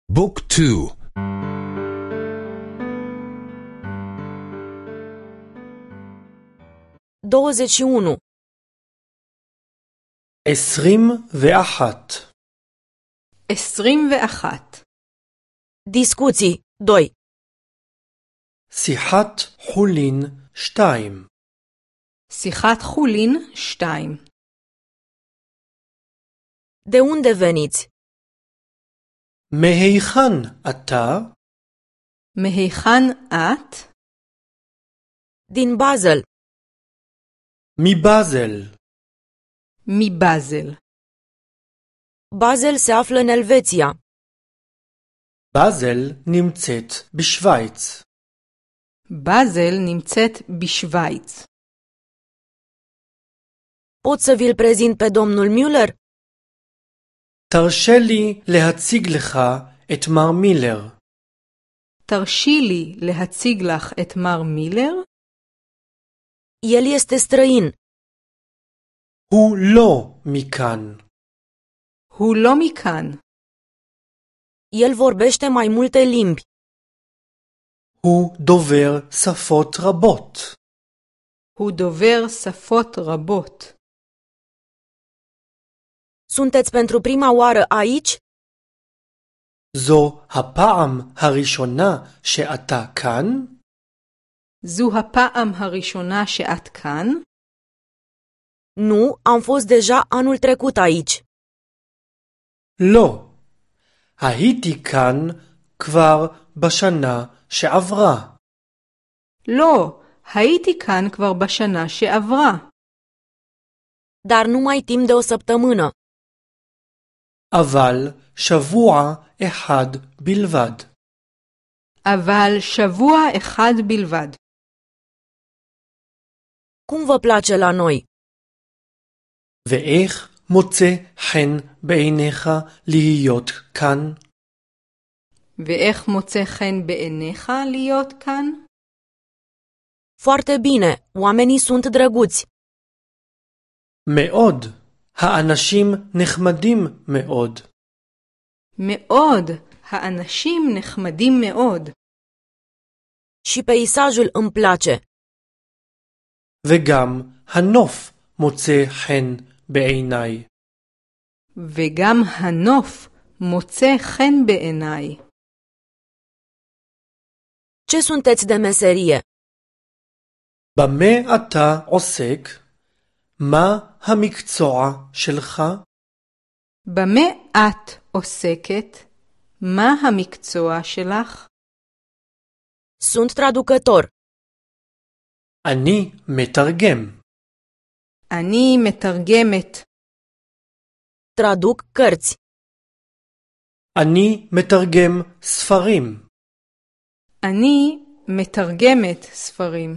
Book 2. 21. 21. 21. Discuții 2. שיחת חולין 2. שיחת חולין 2. De unde veniți? מהיכן אתה? מהיכן את? Din Basel. מבאזל. מבאזל. Basel se află în Elveția. באזל נמצאת בשוויץ. באזל נמצאת בשוויץ. Pot să vi-l prezint pe domnul Müller? תרשה לי להציג לך את מר מילר. תרשי לי להציג לך את מר מילר? El este străin. הוא לא מכאן. הוא לא מכאן. El vorbește mai multe limbi. הוא דובר שפות רבות. הוא דובר שפות רבות. Sunteți pentru prima oară aici? זו הפעם הראשונה שאתה כאן? זו הפעם הראשונה שאת כאן? Nu, am fost deja anul trecut aici. לא. הייתי כאן כבר בשנה שעברה. לא, הייתי כאן כבר בשנה שעברה. Dar numai timp de o săptămână. אבל שבוע אחד בלבד. אבל שבוע אחד בלבד. Cum vă place la noi? ואיך מוצא חן בעיניך להיות כאן? ואיך מוצא חן בעיניך להיות כאן? Foarte bine, oamenii sunt drăguți. מאוד. האנשים נחמדים מאוד. מאוד. האנשים נחמדים מאוד. Și peisajul îmi place. וגם הנוף מוצא חן בעיניי. וגם הנוף מוצא חן בעיניי. Ce sunteți de meserie? במה אתה עוסק? מה המקצוע שלך? במה את עוסקת? מה המקצוע שלך? Sunt traducător. אני מתרגם. אני מתרגמת. Traduc cărți. אני מתרגם ספרים. אני מתרגמת ספרים.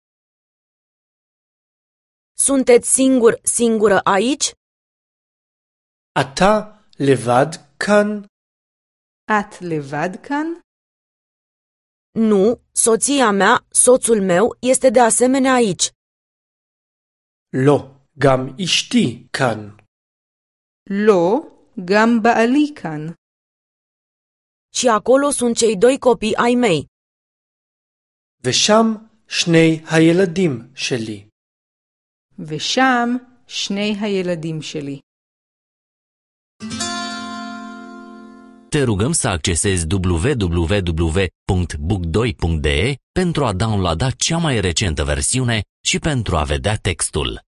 Sunteți singură aici? אתה לבד כאן? את לבד כאן? Nu, soția mea, soțul meu, este de asemenea aici. לא, גם אשתי כאן. לא, גם בעלי כאן. Și acolo sunt cei doi copii ai mei. ושם שני הילדים שלי. ושם שני הילדים שלי. Te rugăm să accesezi www.book2.de pentru a downloada cea mai recentă versiune și pentru a vedea textul.